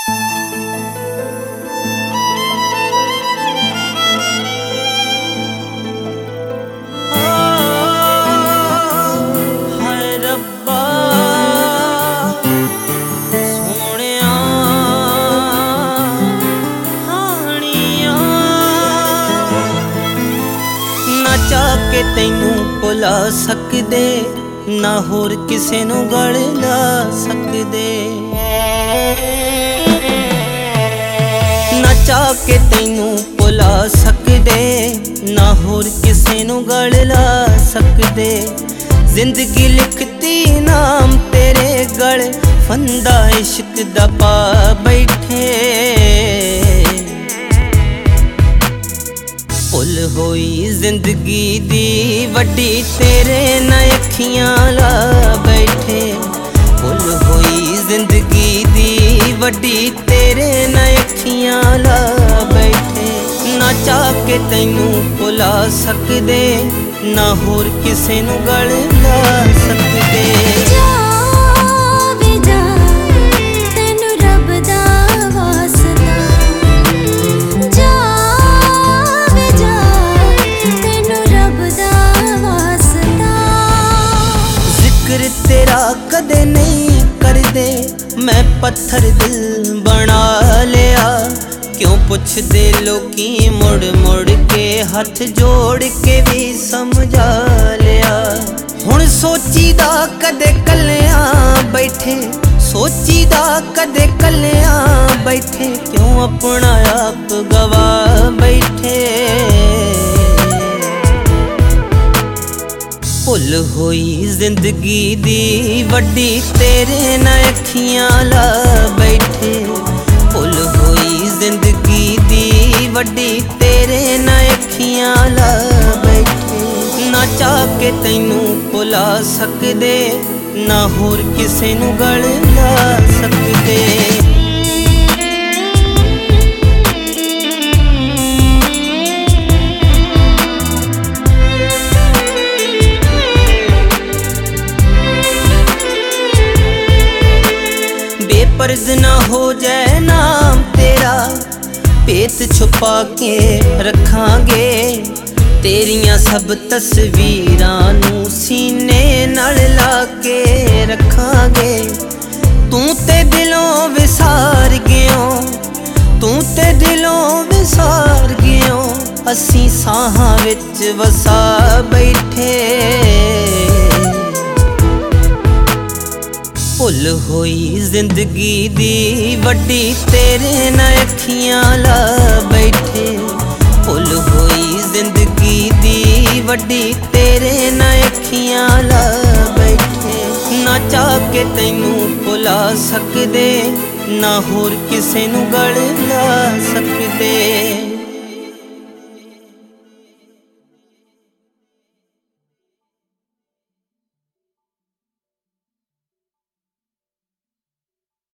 चाह के तैनू भुला सकदे ना होर किसे नू गल ला सकदे। ना चाह के तैनू भुला सकदे ना होर किसे नू गल ला सकदे। जिंदगी लिखती नाम तेरे गल फंदा इश्क दा पा बैठे। भुल होई जिंदगी दी वड्डी तेरे ना अखियां ला बैठे। भुल होई जिंदगी दी वड्डी तेरे ना अखियां ला बैठे। ना चाह के तैनू भुला सकदे ना होर किसे नू गल ला सकदे। तेरा कदे नहीं करदे मैं पत्थर दिल बना लिया। क्यों पुछदे लोकी मुड़ मुड़ के हथ जोड़ के भी समझा लिया। हुण सोचीदा कदे कल्लियां बैठे सोचीदा कदे कल्लियां बैठे। क्यों अपना आप गवा बैठे। भुल होई जिंदगी दी वड्डी तेरे ना अखियां ला बैठे। भुल होई जिंदगी दी वड्डी तेरे ना अखियां ला बैठे। ना चाह के तैनू भुला सकदे ना होर किसे नू गल ला सकदे। फर्ज ना हो जाए नाम तेरा पेत छुपा के रखांगे। तेरियां सब तस्वीरां नू सीने नाल ला के रखांगे। तू ते दिलों विसार गयो तू ते दिलों विसार गयो। असी साहां विच वसा बैठे। भुल होई जिंदगी दी वड्डी तेरे ना अखियां ला बैठे। भुल होई जिंदगी दी वड्डी तेरे ना अखियां ला बैठे। ना चाह के तैनू भुला सकदे ना होर किसे नू गल ला सकदे।